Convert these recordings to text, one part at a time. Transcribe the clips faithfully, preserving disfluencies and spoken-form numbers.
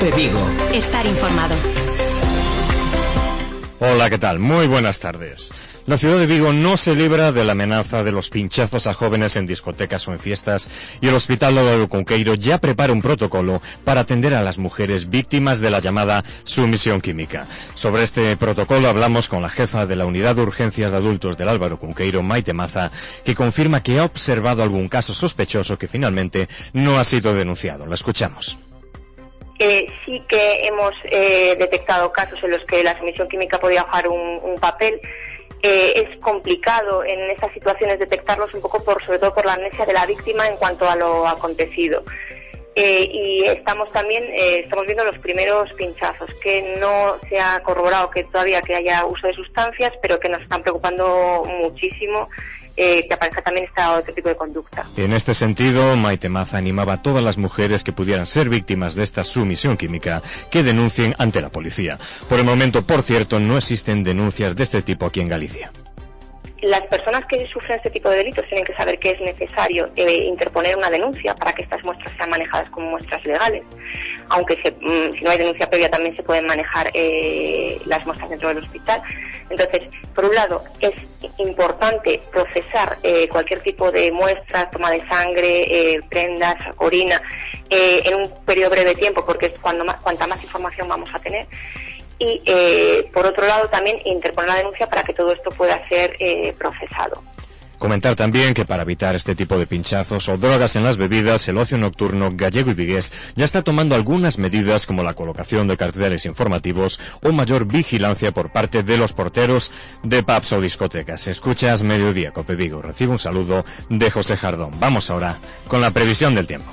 COPE Vigo. Estar informado. Hola, ¿qué tal? Muy buenas tardes. La ciudad de Vigo no se libra de la amenaza de los pinchazos a jóvenes en discotecas o en fiestas, y el Hospital Álvaro Cunqueiro ya prepara un protocolo para atender a las mujeres víctimas de la llamada sumisión química. Sobre este protocolo hablamos con la jefa de la Unidad de Urgencias de Adultos del Álvaro Cunqueiro, Maite Maza, que confirma que ha observado algún caso sospechoso que finalmente no ha sido denunciado. La escuchamos. Eh, sí que hemos eh, detectado casos en los que la sumisión química podía jugar un, un papel. Eh, es complicado en estas situaciones detectarlos un poco por, sobre todo por la amnesia de la víctima en cuanto a lo acontecido. Eh, y estamos también eh, estamos viendo los primeros pinchazos, que no se ha corroborado que todavía que haya uso de sustancias, pero que nos están preocupando muchísimo. Eh, que aparezca también este otro tipo de conducta. En este sentido, Maite Maza animaba a todas las mujeres que pudieran ser víctimas de esta sumisión química que denuncien ante la policía. Por el momento, por cierto, no existen denuncias de este tipo aquí en Galicia. Las personas que sufren este tipo de delitos tienen que saber que es necesario eh, interponer una denuncia para que estas muestras sean manejadas como muestras legales. Aunque se, mm, si no hay denuncia previa también se pueden manejar eh, las muestras dentro del hospital. Entonces, por un lado, es importante procesar eh, cualquier tipo de muestra, toma de sangre, eh, prendas, orina, eh, en un periodo breve de tiempo, porque es cuando más, cuanta más información vamos a tener. Y, eh, por otro lado, también interponer la denuncia para que todo esto pueda ser eh, procesado. Comentar también que para evitar este tipo de pinchazos o drogas en las bebidas, el ocio nocturno gallego y vigués ya está tomando algunas medidas como la colocación de carteles informativos o mayor vigilancia por parte de los porteros de pubs o discotecas. Escuchas Mediodía Cope Vigo. Recibe un saludo de José Jardón. Vamos ahora con la previsión del tiempo.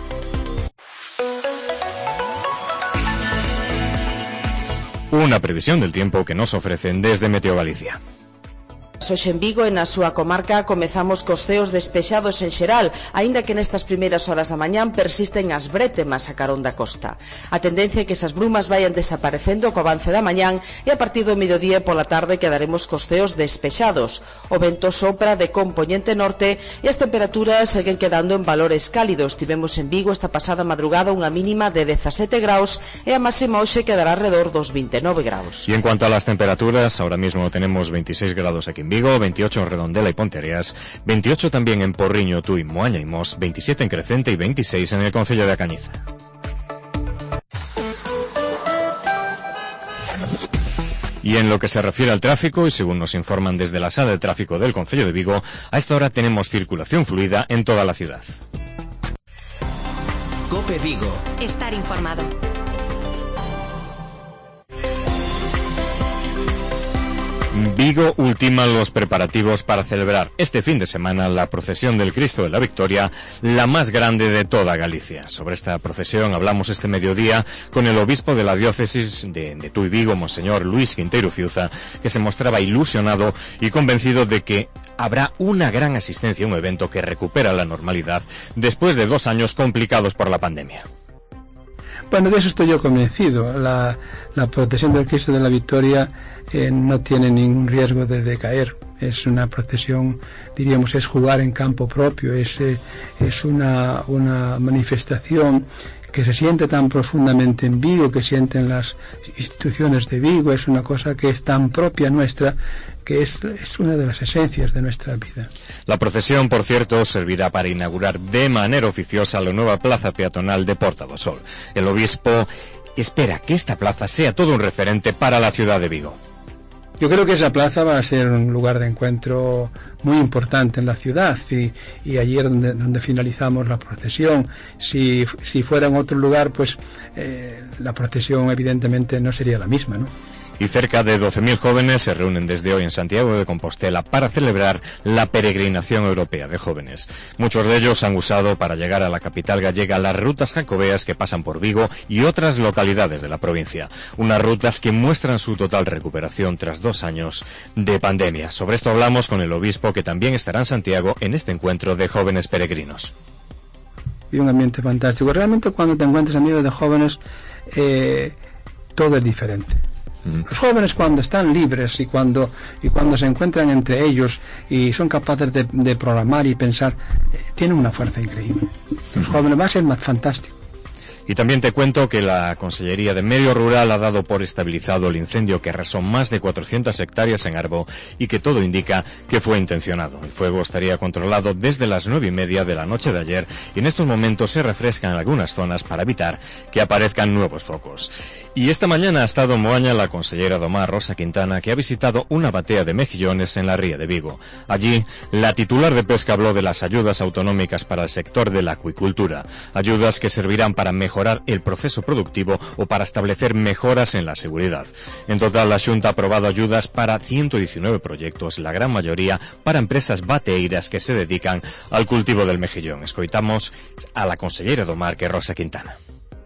Una previsión del tiempo que nos ofrecen desde Meteo Galicia. Hoxe en Vigo e na súa comarca comezamos cos ceos despexados en xeral, aínda que nestas primeiras horas da mañán persisten as brétemas a carón da costa. A tendencia é que esas brumas vayan desaparecendo co avance da mañán e a partir do mediodía pola tarde quedaremos cos ceos despexados. O vento sopra de compoñente norte e as temperaturas seguen quedando en valores cálidos. Tivemos en Vigo esta pasada madrugada unha mínima de dezasete graus e a máxima hoxe quedará alrededor dos vinte e nove graus. Y en cuanto a las temperaturas, ahora mismo tenemos veintiséis grados aquí en Vigo, veintiocho en Redondela y Ponteareas, veintiocho también en Porriño, Tui, Moaña y Mos, veintisiete en Crecente y veintiséis en el concello de A Cañiza. Y en lo que se refiere al tráfico, y según nos informan desde la sala de tráfico del concello de Vigo, a esta hora tenemos circulación fluida en toda la ciudad. COPE Vigo. Estar informado. Vigo ultima los preparativos para celebrar este fin de semana la procesión del Cristo de la Victoria, la más grande de toda Galicia. Sobre esta procesión hablamos este mediodía con el obispo de la diócesis de, de Tui Vigo, Monseñor Luis Quinteiro Fiuza, que se mostraba ilusionado y convencido de que habrá una gran asistencia a un evento que recupera la normalidad después de dos años complicados por la pandemia. Bueno, de eso estoy yo convencido. La, la procesión del Cristo de la Victoria eh, no tiene ningún riesgo de decaer. Es una procesión, diríamos, es jugar en campo propio, es, eh, es una, una manifestación que se siente tan profundamente en Vigo, que sienten las instituciones de Vigo, es una cosa que es tan propia nuestra, que es, es una de las esencias de nuestra vida. La procesión, por cierto, servirá para inaugurar de manera oficiosa la nueva plaza peatonal de Porta do Sol. El obispo espera que esta plaza sea todo un referente para la ciudad de Vigo. Yo creo que esa plaza va a ser un lugar de encuentro muy importante en la ciudad, y, y allí es donde, donde finalizamos la procesión. Si, si fuera en otro lugar, pues eh, la procesión evidentemente no sería la misma, ¿no? Y cerca de doce mil jóvenes se reúnen desde hoy en Santiago de Compostela para celebrar la peregrinación europea de jóvenes. Muchos de ellos han usado para llegar a la capital gallega las rutas jacobeas que pasan por Vigo y otras localidades de la provincia. Unas rutas que muestran su total recuperación tras dos años de pandemia. Sobre esto hablamos con el obispo, que también estará en Santiago en este encuentro de jóvenes peregrinos. Y un ambiente fantástico. Realmente cuando te encuentras amigos de jóvenes, eh, todo es diferente. Los jóvenes, cuando están libres y cuando y cuando se encuentran entre ellos y son capaces de, de programar y pensar, eh, tienen una fuerza increíble. Los jóvenes va a ser más fantástico. Y también te cuento que la Consellería de Medio Rural ha dado por estabilizado el incendio que arrasó más de cuatrocientas hectáreas en Arbo y que todo indica que fue intencionado. El fuego estaría controlado desde las nueve y media de la noche de ayer y en estos momentos se refrescan algunas zonas para evitar que aparezcan nuevos focos. Y esta mañana ha estado en Moaña la consellera do Mar, Rosa Quintana, que ha visitado una batea de mejillones en la ría de Vigo. Allí, la titular de Pesca habló de las ayudas autonómicas para el sector de la acuicultura, ayudas que servirán para mejorar el proceso productivo o para establecer mejoras en la seguridad. En total, la Xunta ha aprobado ayudas para ciento diecinueve proyectos, la gran mayoría para empresas bateeiras que se dedican al cultivo del mejillón. Escoitamos a la consellera do Mar, que é Rosa Quintana.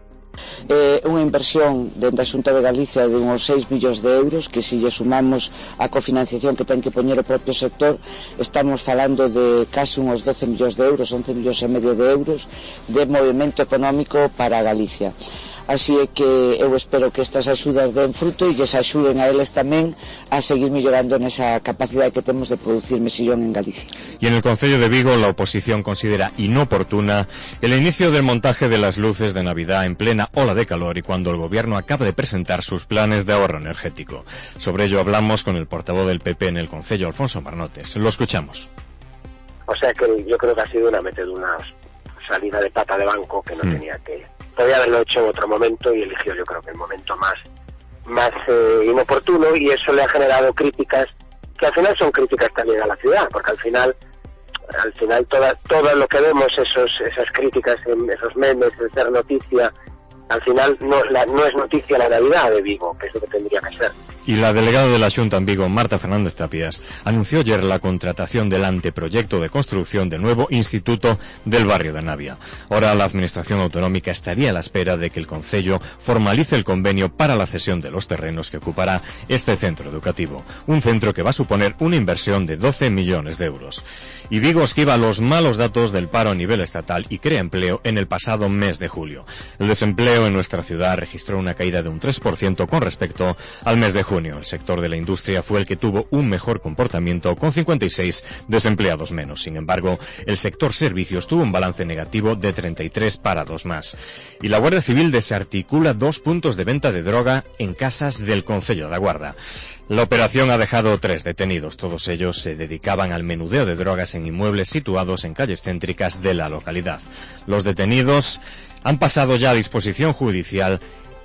Eh, unha inversión dentro da Xunta de Galicia de uns seis millóns de euros, que se lle sumamos a cofinanciación que ten que poñer o propio sector, estamos falando de casi uns doce millóns de euros, once millóns e medio de euros de movimento económico para Galicia. Así é que eu espero que estas axudas den fruto e lles axuden a eles tamén a seguir mellorando nesa capacidade que temos de producir mexillón en Galicia. Y en el Concello de Vigo la oposición considera inoportuna el inicio del montaje de las luces de Navidad en plena ola de calor y cuando el gobierno acaba de presentar sus planes de ahorro energético. Sobre ello hablamos con el portavoz del P P en el Concello, Alfonso Marnotes. Lo escuchamos. O sea que yo creo que ha sido una metedura, una salida de pata de banco que no mm. tenía que... Podría haberlo hecho en otro momento y eligió yo creo que el momento más más eh, inoportuno, y eso le ha generado críticas que al final son críticas también a la ciudad, porque al final al final toda, todo lo que vemos, esos esas críticas, esos memes, de ser noticia, al final no, la, no es noticia la Navidad de Vigo, que es lo que tendría que ser. Y la delegada de la Xunta en Vigo, Marta Fernández Tapias, anunció ayer la contratación del anteproyecto de construcción del nuevo Instituto del Barrio de Navia. Ahora la Administración Autonómica estaría a la espera de que el Concello formalice el convenio para la cesión de los terrenos que ocupará este centro educativo, un centro que va a suponer una inversión de doce millones de euros. Y Vigo esquiva los malos datos del paro a nivel estatal y crea empleo en el pasado mes de julio. El desempleo en nuestra ciudad registró una caída de un tres por ciento con respecto al mes de julio. El sector de la industria fue el que tuvo un mejor comportamiento, con cincuenta y seis desempleados menos. Sin embargo, el sector servicios tuvo un balance negativo de treinta y tres parados más. Y la Guardia Civil desarticula dos puntos de venta de droga en casas del Concello da Guarda. La operación ha dejado tres detenidos. Todos ellos se dedicaban al menudeo de drogas en inmuebles situados en calles céntricas de la localidad. Los detenidos han pasado ya a disposición judicial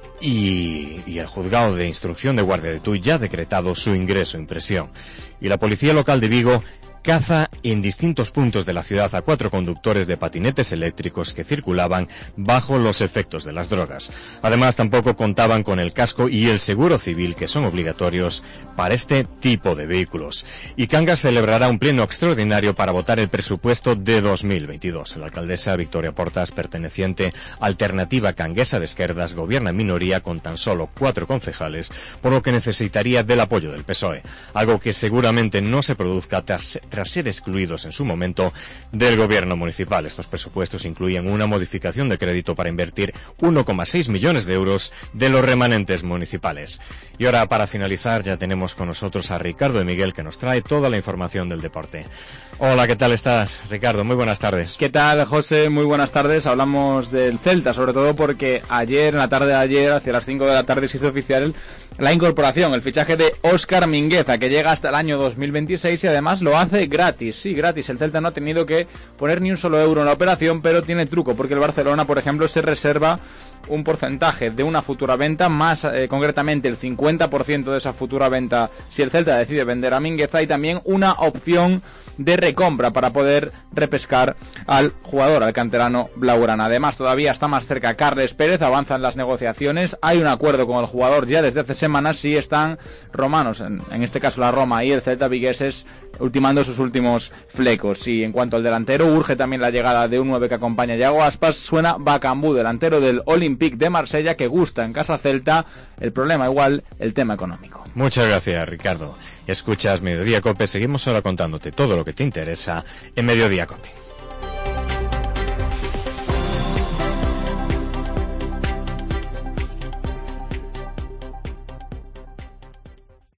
Y, y el juzgado de instrucción de Guardia de Tuy ya ha decretado su ingreso en prisión. Y la policía local de Vigo caza en distintos puntos de la ciudad a cuatro conductores de patinetes eléctricos que circulaban bajo los efectos de las drogas. Además, tampoco contaban con el casco y el seguro civil, que son obligatorios para este tipo de vehículos. Y Cangas celebrará un pleno extraordinario para votar el presupuesto de dos mil veintidós. La alcaldesa Victoria Portas, perteneciente a Alternativa Canguesa de Esquerdas, gobierna en minoría con tan solo cuatro concejales, por lo que necesitaría del apoyo del P S O E, algo que seguramente no se produzca tras tras ser excluidos en su momento del gobierno municipal. Estos presupuestos incluían una modificación de crédito para invertir uno coma seis millones de euros de los remanentes municipales. Y ahora, para finalizar, ya tenemos con nosotros a Ricardo de Miguel, que nos trae toda la información del deporte. Hola, ¿qué tal estás, Ricardo? Muy buenas tardes. ¿Qué tal, José? Muy buenas tardes. Hablamos del Celta, sobre todo porque ayer, en la tarde de ayer, hacia las cinco de la tarde, se hizo oficial la incorporación, el fichaje de Óscar Mingueza, que llega hasta el año dos mil veintiséis y además lo hace gratis. Sí, gratis. El Celta no ha tenido que poner ni un solo euro en la operación, pero tiene truco, porque el Barcelona, por ejemplo, se reserva un porcentaje de una futura venta, más eh, concretamente el cincuenta por ciento de esa futura venta si el Celta decide vender a Mingueza, y también una opción de recompra para poder repescar al jugador, al canterano blaugrana. Además, todavía está más cerca Carles Pérez, avanzan las negociaciones, hay un acuerdo con el jugador ya desde hace semanas, y están romanos, en, en este caso la Roma y el Celta vigueses, ultimando sus últimos flecos. Y en cuanto al delantero, urge también la llegada de un nueve que acompaña a Yago Aspas. Suena Bakambu, delantero del Olympique de Marsella, que gusta en casa celta. El problema igual, el tema económico. Muchas gracias, Ricardo. Escuchas Mediodía Cope, seguimos ahora contándote todo lo que te interesa en Mediodía Cope.